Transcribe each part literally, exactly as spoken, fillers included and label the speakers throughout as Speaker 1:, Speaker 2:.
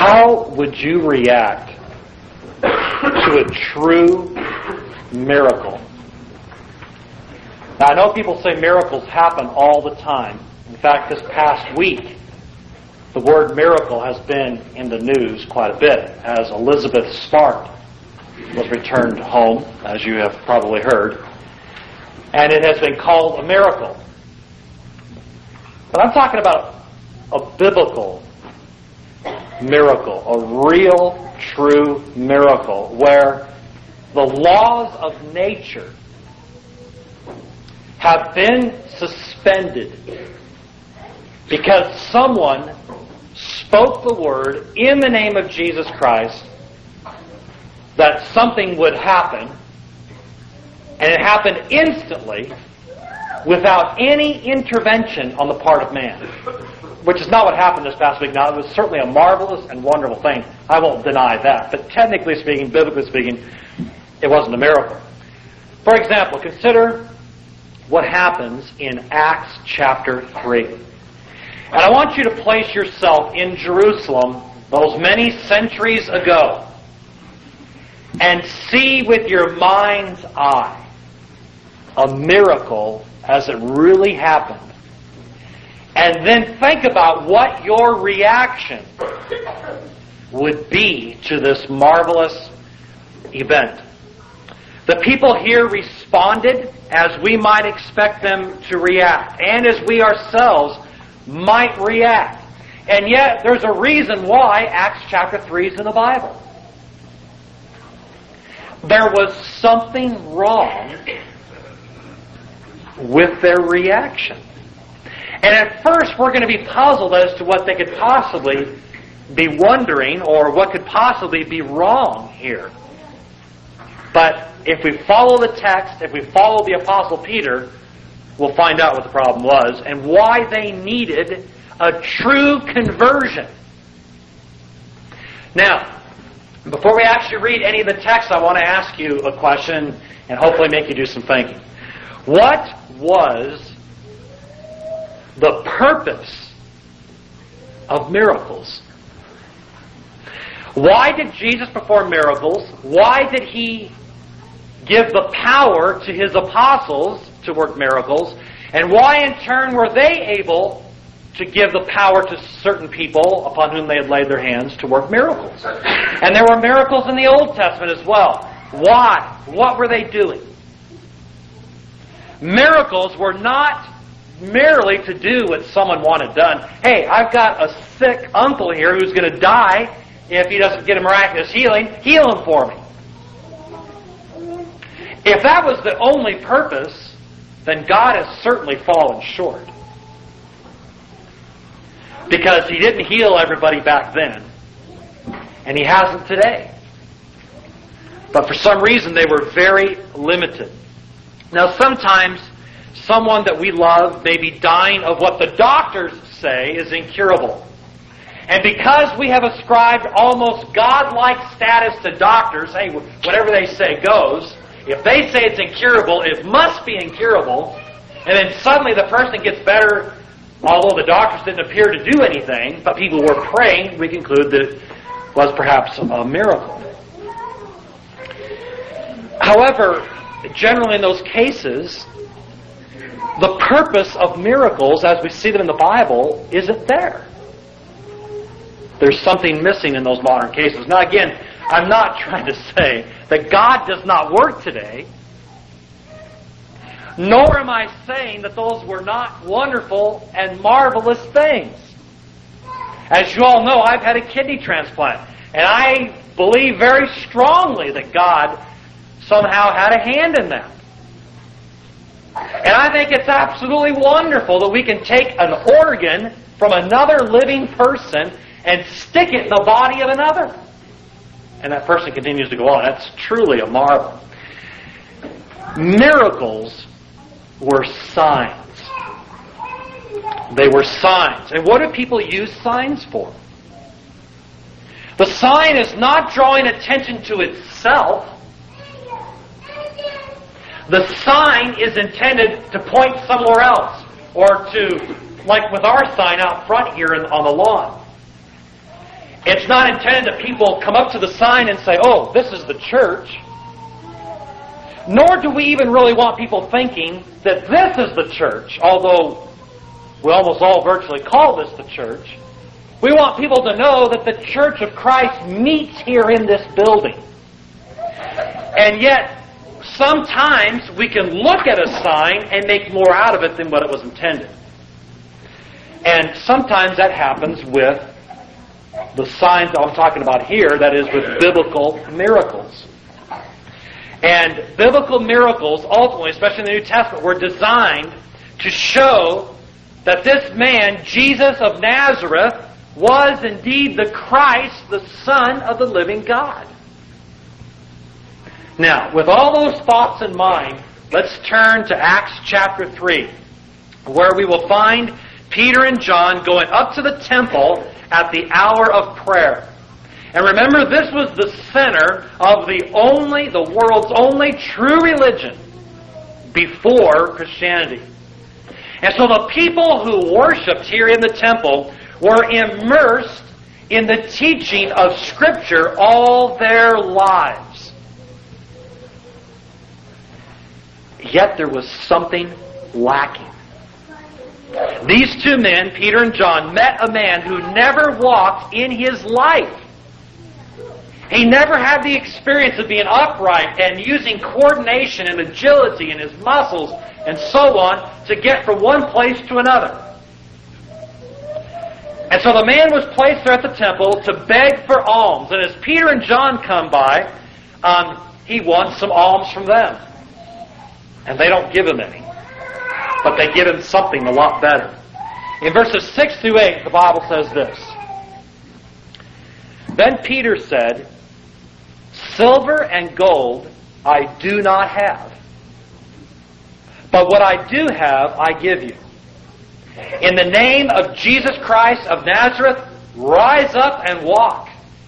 Speaker 1: How would you react to a true miracle? Now, I know people say miracles happen all the time. In fact, this past week, the word miracle has been in the news quite a bit as Elizabeth Smart was returned home, as you have probably heard. And it has been called a miracle. But I'm talking about a biblical miracle, a real, true miracle, where the laws of nature have been suspended because someone spoke the word in the name of Jesus Christ that something would happen, and it happened instantly without any intervention on the part of man, which is not what happened this past week. Now, it was certainly a marvelous and wonderful thing. I won't deny that. But technically speaking, biblically speaking, it wasn't a miracle. For example, consider what happens in Acts chapter three. And I want you to place yourself in Jerusalem those many centuries ago and see with your mind's eye a miracle as it really happened. And then think about what your reaction would be to this marvelous event. The people here responded as we might expect them to react, and as we ourselves might react. And yet, there's a reason why Acts chapter three is in the Bible. There was something wrong with their reaction. And at first, we're going to be puzzled as to what they could possibly be wondering or what could possibly be wrong here. But if we follow the text, if we follow the Apostle Peter, we'll find out what the problem was and why they needed a true conversion. Now, before we actually read any of the text, I want to ask you a question and hopefully make you do some thinking. What was the purpose of miracles? Why did Jesus perform miracles? Why did He give the power to His apostles to work miracles? And why in turn were they able to give the power to certain people upon whom they had laid their hands to work miracles? And there were miracles in the Old Testament as well. Why? What were they doing? Miracles were not merely to do what someone wanted done. Hey, I've got a sick uncle here who's going to die if he doesn't get a miraculous healing. Heal him for me. If that was the only purpose, then God has certainly fallen short. Because He didn't heal everybody back then. And He hasn't today. But for some reason they were very limited. Now sometimes someone that we love may be dying of what the doctors say is incurable. And because we have ascribed almost God-like status to doctors, hey, whatever they say goes, if they say it's incurable, it must be incurable, and then suddenly the person gets better, although the doctors didn't appear to do anything, but people were praying, we conclude that it was perhaps a miracle. However, generally in those cases, the purpose of miracles, as we see them in the Bible, isn't there. There's something missing in those modern cases. Now again, I'm not trying to say that God does not work today, nor am I saying that those were not wonderful and marvelous things. As you all know, I've had a kidney transplant, and I believe very strongly that God somehow had a hand in that. And I think it's absolutely wonderful that we can take an organ from another living person and stick it in the body of another. And that person continues to go on. That's truly a marvel. Miracles were signs. They were signs. And what do people use signs for? The sign is not drawing attention to itself. The sign is intended to point somewhere else, or to, like with our sign out front here on the lawn. It's not intended that people come up to the sign and say, oh, this is the church. Nor do we even really want people thinking that this is the church, although we almost all virtually call this the church. We want people to know that the Church of Christ meets here in this building. And yet, sometimes we can look at a sign and make more out of it than what it was intended. And sometimes that happens with the signs that I'm talking about here, that is with biblical miracles. And biblical miracles, ultimately, especially in the New Testament, were designed to show that this man, Jesus of Nazareth, was indeed the Christ, the Son of the living God. Now, with all those thoughts in mind, let's turn to Acts chapter three, where we will find Peter and John going up to the temple at the hour of prayer. And remember, this was the center of the only, the world's only true religion before Christianity. And so the people who worshipped here in the temple were immersed in the teaching of Scripture all their lives. Yet there was something lacking. These two men, Peter and John, met a man who never walked in his life. He never had the experience of being upright and using coordination and agility in his muscles and so on to get from one place to another. And so the man was placed there at the temple to beg for alms. And as Peter and John come by, um, he wants some alms from them. And they don't give him any. But they give him something a lot better. In verses six through eight, the Bible says this. Then Peter said, "Silver and gold I do not have. But what I do have, I give you. In the name of Jesus Christ of Nazareth, rise up and walk."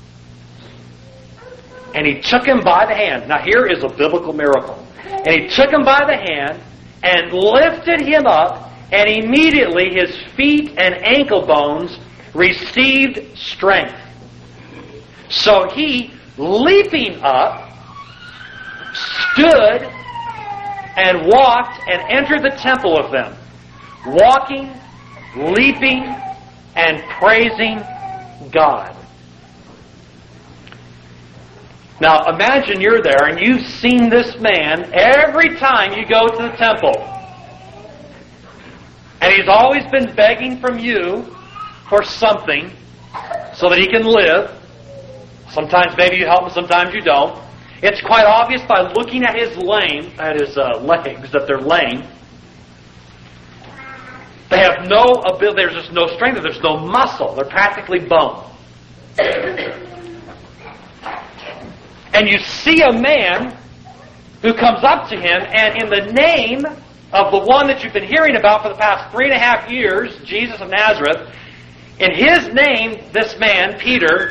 Speaker 1: And he took him by the hand. Now here is a biblical miracle. And he took him by the hand and lifted him up, and immediately his feet and ankle bones received strength. So he, leaping up, stood and walked and entered the temple of them, walking, leaping, and praising God. Now imagine you're there and you've seen this man every time you go to the temple. And he's always been begging from you for something so that he can live. Sometimes maybe you help him, sometimes you don't. It's quite obvious by looking at his lame, at his uh, legs, that they're lame. They have no ability, there's just no strength, there's no muscle. They're practically bone. And you see a man who comes up to him, and in the name of the one that you've been hearing about for the past three and a half years, Jesus of Nazareth, in his name, this man, Peter,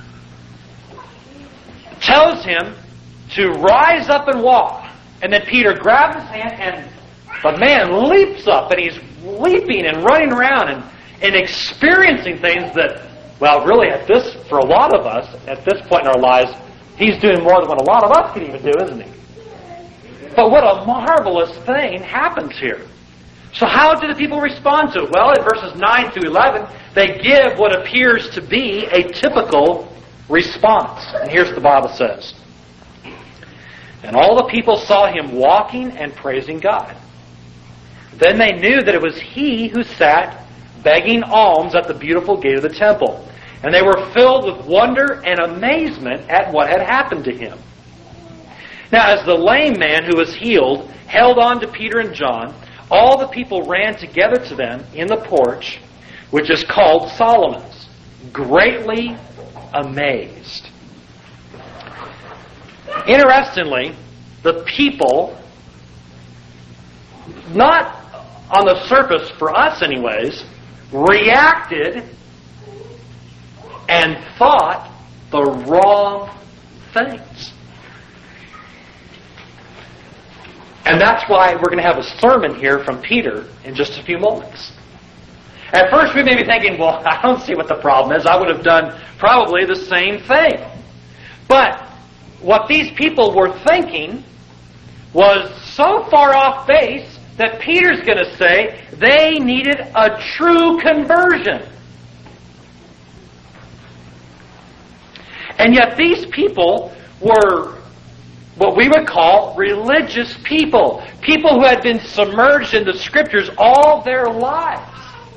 Speaker 1: tells him to rise up and walk. And then Peter grabs his hand, and the man leaps up, and he's leaping and running around and, and experiencing things that, well, really, at this, for a lot of us, at this point in our lives, he's doing more than what a lot of us can even do, isn't he? But what a marvelous thing happens here. So how do the people respond to it? Well, in verses nine through eleven, they give what appears to be a typical response. And here's what the Bible says. And all the people saw him walking and praising God. Then they knew that it was he who sat begging alms at the beautiful gate of the temple. And they were filled with wonder and amazement at what had happened to him. Now, as the lame man who was healed held on to Peter and John, all the people ran together to them in the porch, which is called Solomon's, greatly amazed. Interestingly, the people, not on the surface for us anyways, reacted and thought the wrong things. And that's why we're going to have a sermon here from Peter in just a few moments. At first we may be thinking, well, I don't see what the problem is. I would have done probably the same thing. But what these people were thinking was so far off base that Peter's going to say they needed a true conversion. And yet these people were what we would call religious people. People who had been submerged in the Scriptures all their lives.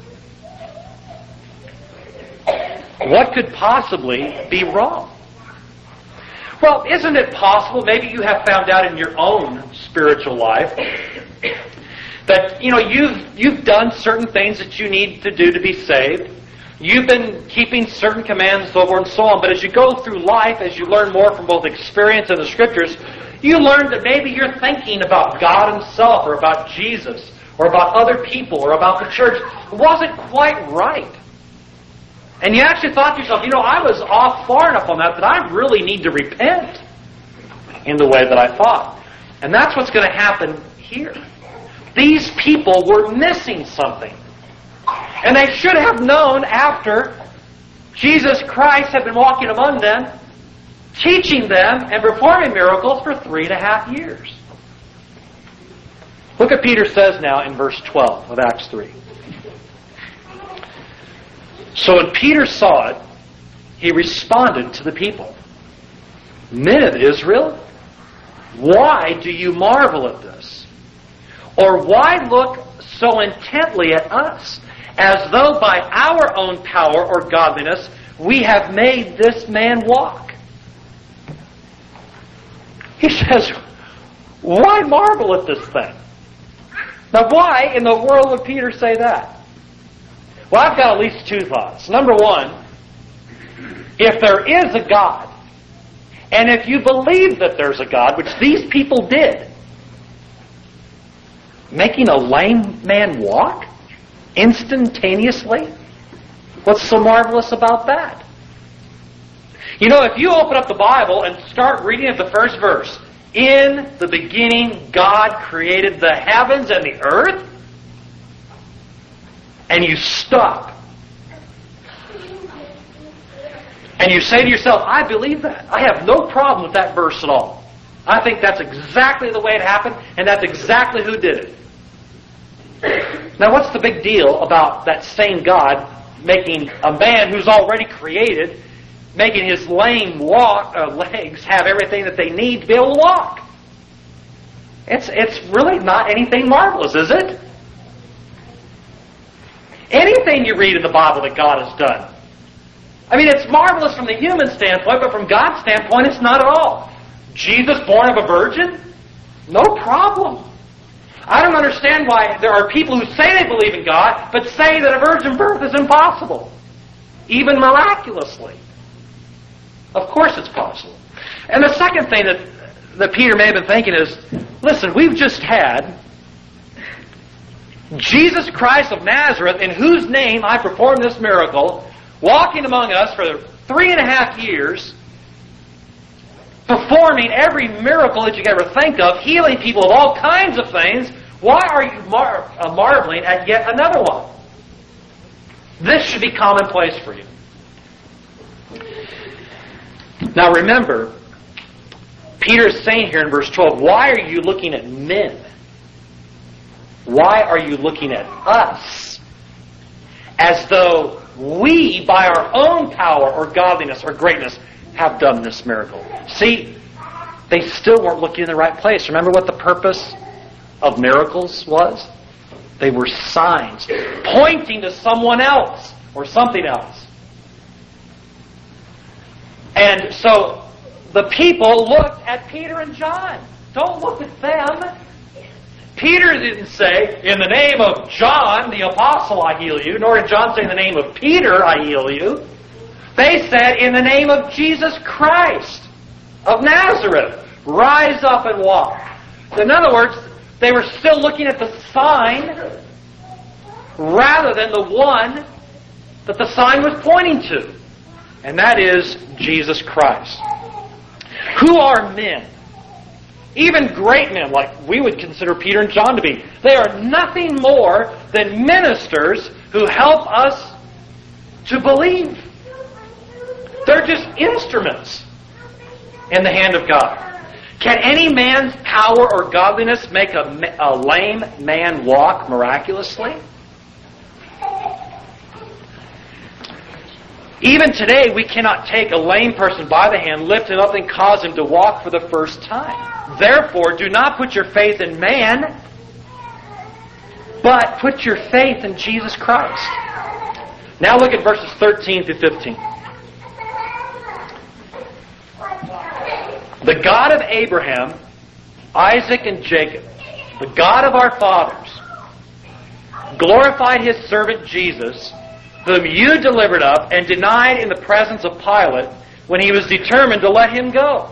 Speaker 1: What could possibly be wrong? Well, isn't it possible, maybe you have found out in your own spiritual life, that, you know, you've, you've done certain things that you need to do to be saved. You've been keeping certain commands and so forth and so on, but as you go through life, as you learn more from both experience and the Scriptures, you learn that maybe you're thinking about God Himself, or about Jesus, or about other people, or about the church. It wasn't quite right. And you actually thought to yourself, you know, I was off far enough on that that I really need to repent in the way that I thought. And that's what's going to happen here. These people were missing something. And they should have known after Jesus Christ had been walking among them, teaching them and performing miracles for three and a half years. Look what Peter says now in verse twelve of Acts three. So when Peter saw it, he responded to the people. Men of Israel, why do you marvel at this? Or why look so intently at us, as though by our own power or godliness we have made this man walk? He says, why marvel at this thing? Now why in the world would Peter say that? Well, I've got at least two thoughts. Number one, if there is a God, and if you believe that there's a God, which these people did, making a lame man walk instantaneously, what's so marvelous about that? You know, if you open up the Bible and start reading at the first verse, in the beginning God created the heavens and the earth, and you stop. And you say to yourself, I believe that. I have no problem with that verse at all. I think that's exactly the way it happened, and that's exactly who did it. Now, what's the big deal about that same God making a man who's already created, making his lame walk, uh, legs have everything that they need to be able to walk? It's, it's really not anything marvelous, is it? Anything you read in the Bible that God has done. I mean, it's marvelous from the human standpoint, but from God's standpoint, it's not at all. Jesus born of a virgin? No problem. I don't understand why there are people who say they believe in God, but say that a virgin birth is impossible. Even miraculously. Of course it's possible. And the second thing that, that Peter may have been thinking is, listen, we've just had Jesus Christ of Nazareth, in whose name I performed this miracle, walking among us for three and a half years, performing every miracle that you could ever think of, healing people of all kinds of things. Why are you mar- uh, marveling at yet another one? This should be commonplace for you. Now remember, Peter is saying here in verse twelve, why are you looking at men? Why are you looking at us as though we, by our own power or godliness or greatness, have done this miracle? See, they still weren't looking in the right place. Remember what the purpose of miracles was? They were signs pointing to someone else or something else. And so the people looked at Peter and John. Don't look at them. Peter didn't say, in the name of John, the apostle, I heal you. Nor did John say, in the name of Peter, I heal you. They said, in the name of Jesus Christ of Nazareth, rise up and walk. In other words, they were still looking at the sign rather than the one that the sign was pointing to. And that is Jesus Christ. Who are men? Even great men, like we would consider Peter and John to be. They are nothing more than ministers who help us to believe. They're just instruments in the hand of God. Can any man's power or godliness make a, a lame man walk miraculously? Even today, we cannot take a lame person by the hand, lift him up, and cause him to walk for the first time. Therefore, do not put your faith in man, but put your faith in Jesus Christ. Now look at verses thirteen through fifteen. The God of Abraham, Isaac, and Jacob, the God of our fathers, glorified His servant Jesus, whom you delivered up and denied in the presence of Pilate when he was determined to let him go.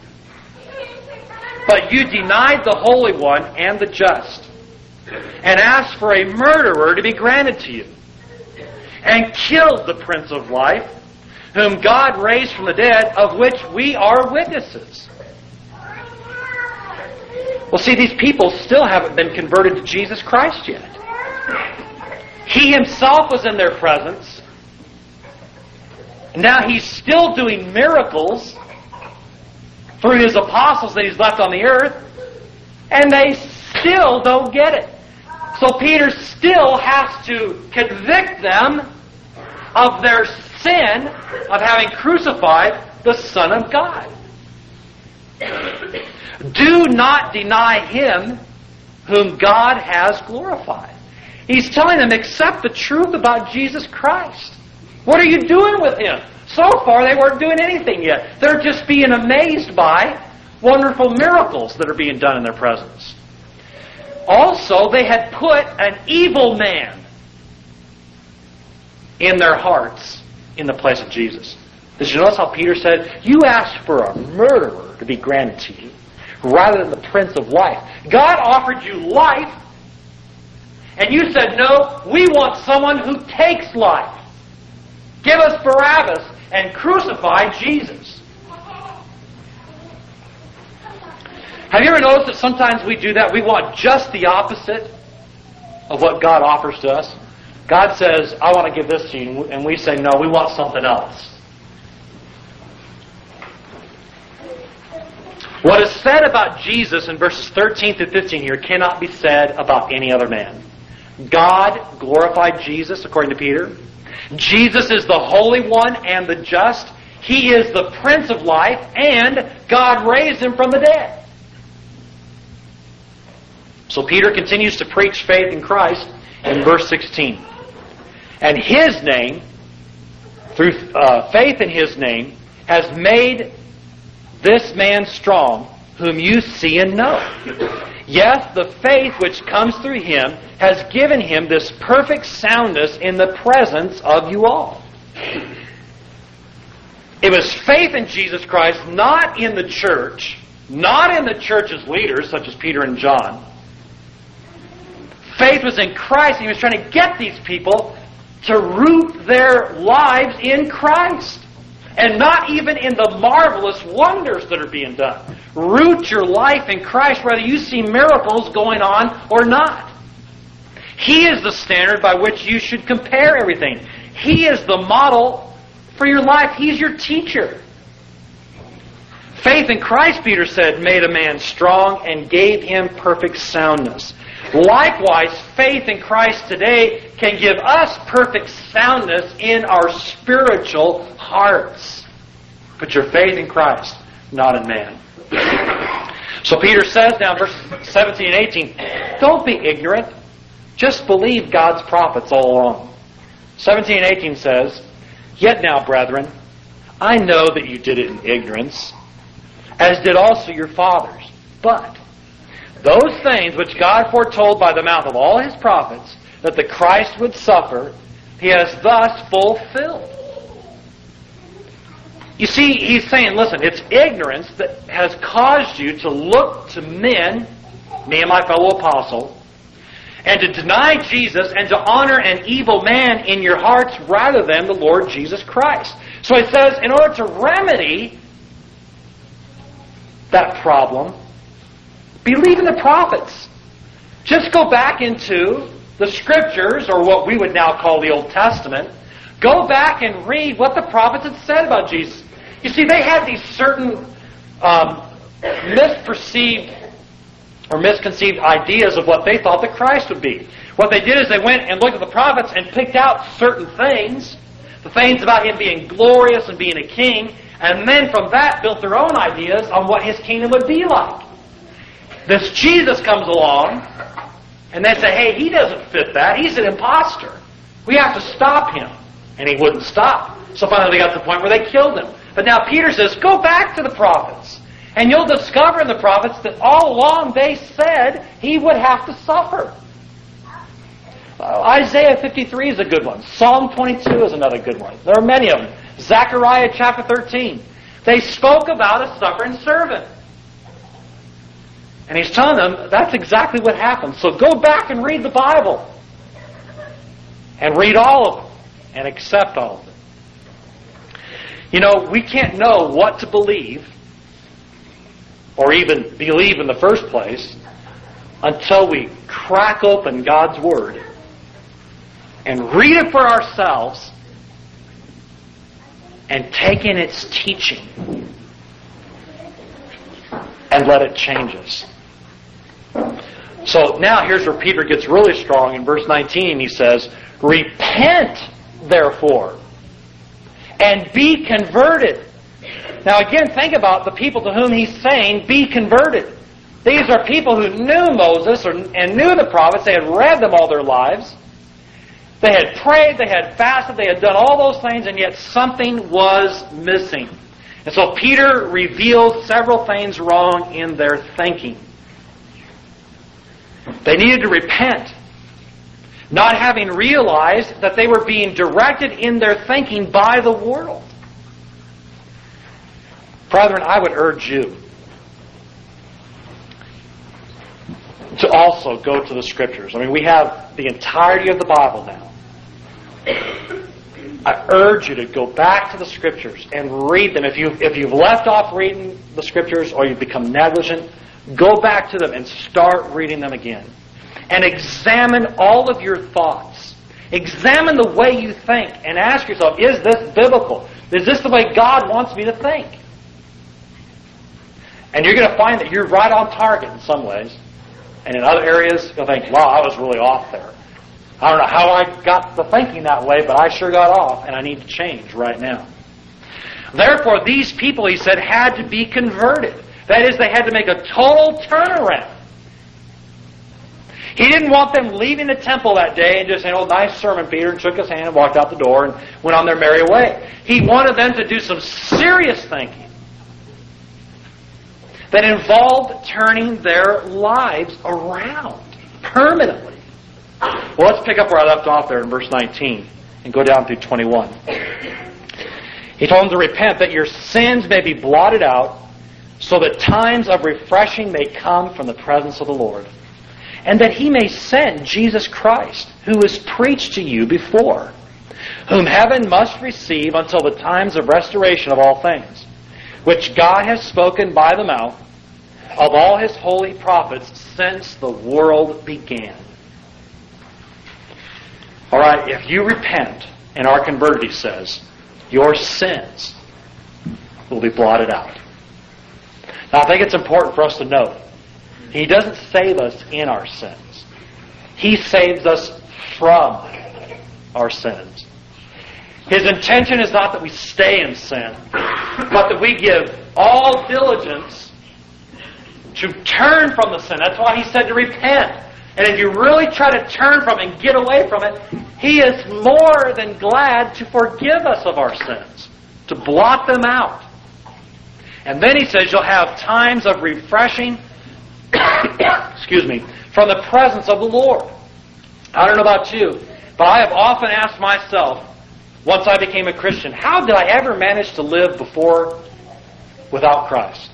Speaker 1: But you denied the Holy One and the just, and asked for a murderer to be granted to you, and killed the Prince of Life, whom God raised from the dead, of which we are witnesses. Well, see, these people still haven't been converted to Jesus Christ yet. He Himself was in their presence. Now He's still doing miracles through His apostles that He's left on the earth, and they still don't get it. So Peter still has to convict them of their sin of having crucified the Son of God. Do not deny Him whom God has glorified. He's telling them, accept the truth about Jesus Christ. What are you doing with Him? So far, they weren't doing anything yet. They're just being amazed by wonderful miracles that are being done in their presence. Also, they had put an evil man in their hearts in the place of Jesus. Did you notice how Peter said, you asked for a murderer to be granted to you, rather than the Prince of Life. God offered you life, and you said, no, we want someone who takes life. Give us Barabbas and crucify Jesus. Have you ever noticed that sometimes we do that? We want just the opposite of what God offers to us. God says, I want to give this to you, and we say, no, we want something else. What is said about Jesus in verses thirteen through fifteen here cannot be said about any other man. God glorified Jesus, according to Peter. Jesus is the Holy One and the just. He is the Prince of Life, and God raised Him from the dead. So Peter continues to preach faith in Christ in verse sixteen. And His name, through uh, faith in His name, has made this man strong, whom you see and know. Yes, the faith which comes through Him has given Him this perfect soundness in the presence of you all. It was faith in Jesus Christ, not in the church, not in the church's leaders, such as Peter and John. Faith was in Christ, and He was trying to get these people to root their lives in Christ. And not even in the marvelous wonders that are being done. Root your life in Christ, whether you see miracles going on or not. He is the standard by which you should compare everything. He is the model for your life. He's your teacher. Faith in Christ, Peter said, made a man strong and gave him perfect soundness. Likewise, faith in Christ today can give us perfect soundness in our spiritual hearts. Put your faith in Christ, not in man. So Peter says now in verses seventeen and eighteen, don't be ignorant. Just believe God's prophets all along. seventeen and eighteen says, yet now, brethren, I know that you did it in ignorance, as did also your fathers. But those things which God foretold by the mouth of all His prophets, that the Christ would suffer, He has thus fulfilled. You see, He's saying, listen, it's ignorance that has caused you to look to men, me and my fellow apostle, and to deny Jesus and to honor an evil man in your hearts rather than the Lord Jesus Christ. So He says, in order to remedy that problem, believe in the prophets. Just go back into the Scriptures, or what we would now call the Old Testament, go back and read what the prophets had said about Jesus. You see, they had these certain um, misperceived or misconceived ideas of what they thought the Christ would be. What they did is they went and looked at the prophets and picked out certain things, the things about Him being glorious and being a king, and then from that built their own ideas on what His kingdom would be like. This Jesus comes along, and they say, hey, He doesn't fit that. He's an imposter. We have to stop Him. And He wouldn't stop. So finally they got to the point where they killed Him. But now Peter says, go back to the prophets. And you'll discover in the prophets that all along they said He would have to suffer. Uh, Isaiah fifty-three is a good one. Psalm twenty-two is another good one. There are many of them. Zechariah chapter thirteen. They spoke about a suffering servant. And He's telling them that's exactly what happened. So go back and read the Bible. And read all of it. And accept all of it. You know, we can't know what to believe, or even believe in the first place, until we crack open God's Word and read it for ourselves and take in its teaching and let it change us. So now here's where Peter gets really strong. In verse nineteen he says, repent therefore and be converted. Now again, think about the people to whom he's saying, be converted. These are people who knew Moses or, and knew the prophets. They had read them all their lives. They had prayed, they had fasted, they had done all those things, and yet something was missing. And so Peter revealed several things wrong in their thinking. They needed to repent, not having realized that they were being directed in their thinking by the world. Brethren, I would urge you to also go to the Scriptures. I mean, we have the entirety of the Bible now. I urge you to go back to the Scriptures and read them. If, you, if you've left off reading the Scriptures or you've become negligent, go back to them and start reading them again. And examine all of your thoughts. Examine the way you think and ask yourself, is this biblical? Is this the way God wants me to think? And you're going to find that you're right on target in some ways. And in other areas, you'll think, wow, I was really off there. I don't know how I got the thinking that way, but I sure got off, and I need to change right now. Therefore, these people, he said, had to be converted. That is, they had to make a total turnaround. He didn't want them leaving the temple that day and just saying, oh, nice sermon, Peter, and shook his hand and walked out the door and went on their merry way. He wanted them to do some serious thinking that involved turning their lives around permanently. Well, let's pick up where I left off there in verse nineteen and go down through twenty-one. He told them to repent that your sins may be blotted out so that times of refreshing may come from the presence of the Lord, and that He may send Jesus Christ, who was preached to you before, whom heaven must receive until the times of restoration of all things, which God has spoken by the mouth of all His holy prophets since the world began. All right, if you repent and are converted, he says, your sins will be blotted out. Now, I think it's important for us to note, He doesn't save us in our sins. He saves us from our sins. His intention is not that we stay in sin, but that we give all diligence to turn from the sin. That's why he said to repent. And if you really try to turn from it and get away from it, He is more than glad to forgive us of our sins, to blot them out. And then he says you'll have times of refreshing, excuse me, from the presence of the Lord. I don't know about you, but I have often asked myself, once I became a Christian, how did I ever manage to live before without Christ?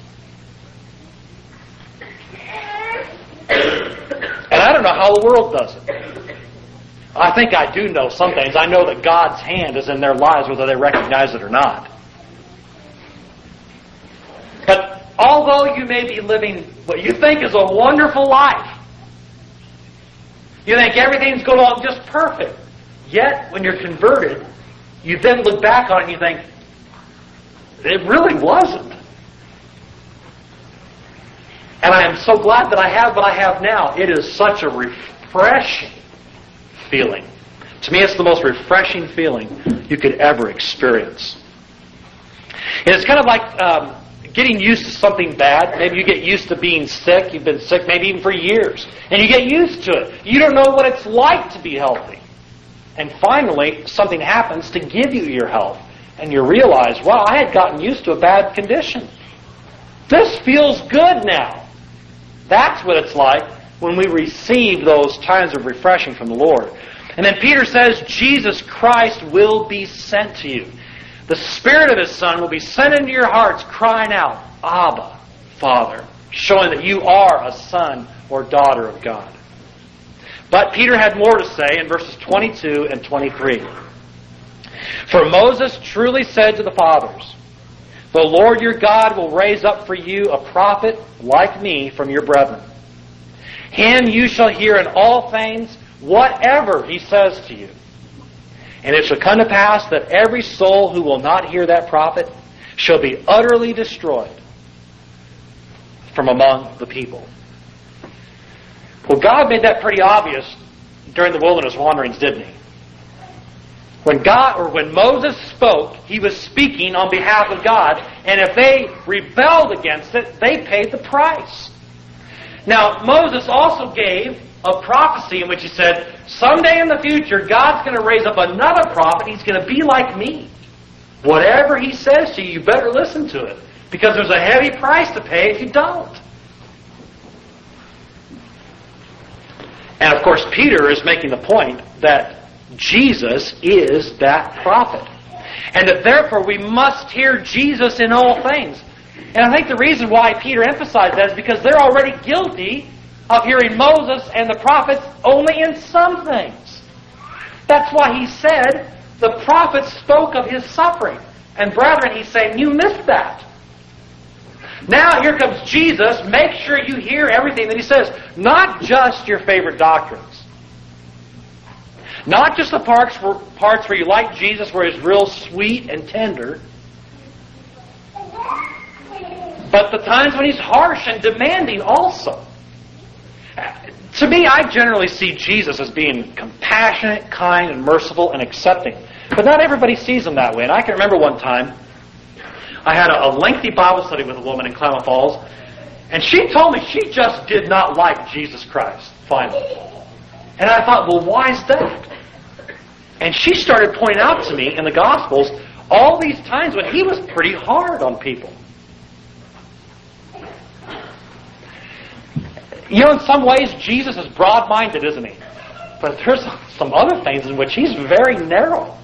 Speaker 1: And I don't know how the world does it. I think I do know some things. I know that God's hand is in their lives whether they recognize it or not. But although you may be living what you think is a wonderful life, You think everything's going along just perfect. Yet, when you're converted, you then look back on it and you think, it really wasn't. And I am so glad that I have what I have now. It is such a refreshing feeling. To me, it's the most refreshing feeling you could ever experience. And it's kind of like um, getting used to something bad. Maybe you get used to being sick. You've been sick maybe even for years. And you get used to it. You don't know what it's like to be healthy. And finally, something happens to give you your health. And you realize, wow, I had gotten used to a bad condition. This feels good now. That's what it's like when we receive those times of refreshing from the Lord. And then Peter says, Jesus Christ will be sent to you. The Spirit of His Son will be sent into your hearts, crying out, Abba, Father, showing that you are a son or daughter of God. But Peter had more to say in verses twenty-two and twenty-three. For Moses truly said to the fathers, the Lord your God will raise up for you a prophet like me from your brethren. Him you shall hear in all things, whatever He says to you. And it shall come to pass that every soul who will not hear that prophet shall be utterly destroyed from among the people. Well, God made that pretty obvious during the wilderness wanderings, didn't He? When God, or when Moses spoke, he was speaking on behalf of God, and if they rebelled against it, they paid the price. Now, Moses also gave a prophecy in which he said, someday in the future, God's going to raise up another prophet. He's going to be like me. Whatever he says to you, you better listen to it, because there's a heavy price to pay if you don't. And of course, Peter is making the point that Jesus is that prophet. And that therefore we must hear Jesus in all things. And I think the reason why Peter emphasized that is because they're already guilty of hearing Moses and the prophets only in some things. That's why he said the prophets spoke of His suffering. And brethren, he's saying, you missed that. Now here comes Jesus. Make sure you hear everything that He says. Not just your favorite doctrines. Not just the parts where, parts where you like Jesus, where He's real sweet and tender, but the times when He's harsh and demanding also. To me, I generally see Jesus as being compassionate, kind, and merciful and accepting. But not everybody sees Him that way. And I can remember one time, I had a, a lengthy Bible study with a woman in Klamath Falls, and she told me she just did not like Jesus Christ, finally. And I thought, well, why is that? And she started pointing out to me in the Gospels all these times when He was pretty hard on people. You know, in some ways, Jesus is broad-minded, isn't He? But there's some other things in which He's very narrow.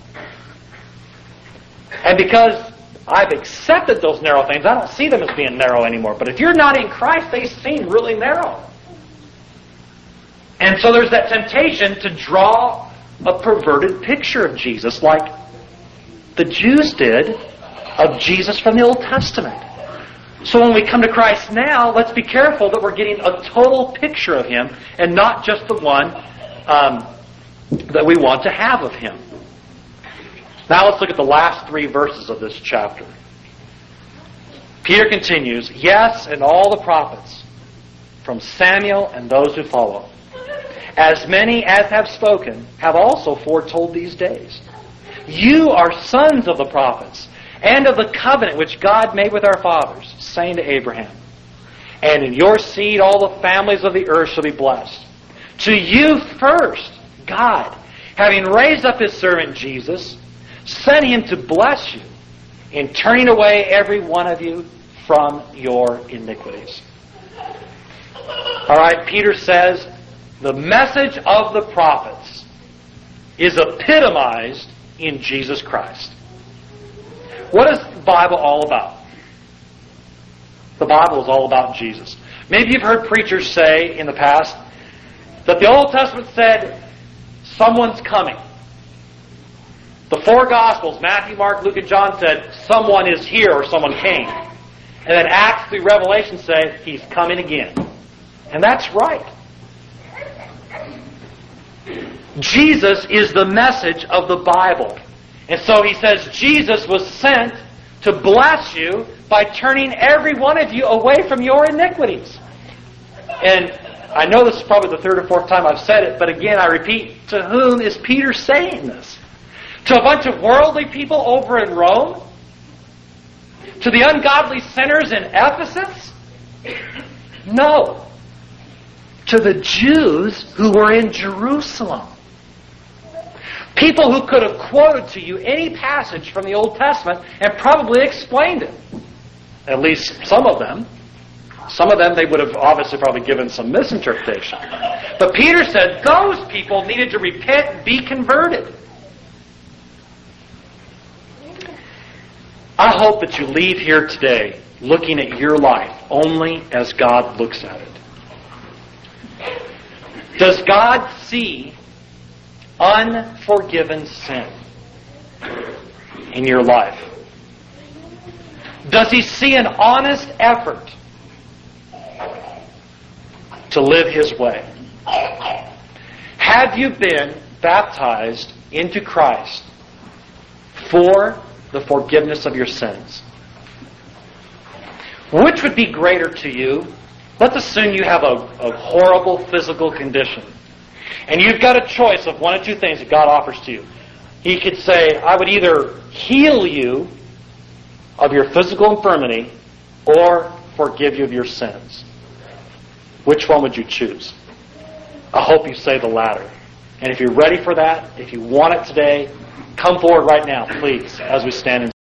Speaker 1: And because I've accepted those narrow things, I don't see them as being narrow anymore. But if you're not in Christ, they seem really narrow. And so there's that temptation to draw a perverted picture of Jesus, like the Jews did of Jesus from the Old Testament. So when we come to Christ now, let's be careful that we're getting a total picture of Him and not just the one um, that we want to have of Him. Now let's look at the last three verses of this chapter. Peter continues, yes, and all the prophets, from Samuel and those who follow, as many as have spoken, have also foretold these days. You are sons of the prophets, and of the covenant which God made with our fathers, saying to Abraham, and in your seed all the families of the earth shall be blessed. To you first, God, having raised up His servant Jesus, sent Him to bless you in turning away every one of you from your iniquities. All right, Peter says, the message of the prophets is epitomized in Jesus Christ. What is the Bible all about? The Bible is all about Jesus. Maybe you've heard preachers say in the past that the Old Testament said, someone's coming. The four Gospels, Matthew, Mark, Luke, and John, said, someone is here or someone came. And then Acts through Revelation say, He's coming again. And that's right. Jesus is the message of the Bible. And so he says Jesus was sent to bless you by turning every one of you away from your iniquities. And I know this is probably the third or fourth time I've said it, but again I repeat, to whom is Peter saying this? To a bunch of worldly people over in Rome? To the ungodly sinners in Ephesus? No. To the Jews who were in Jerusalem. People who could have quoted to you any passage from the Old Testament and probably explained it. At least some of them. Some of them they would have obviously probably given some misinterpretation. But Peter said those people needed to repent and be converted. I hope that you leave here today looking at your life only as God looks at it. Does God see unforgiven sin in your life? Does He see an honest effort to live His way? Have you been baptized into Christ for the forgiveness of your sins? Which would be greater to you? Let's assume you have a, a horrible physical condition. And you've got a choice of one of two things that God offers to you. He could say, I would either heal you of your physical infirmity or forgive you of your sins. Which one would you choose? I hope you say the latter. And if you're ready for that, if you want it today, come forward right now, please, as we stand and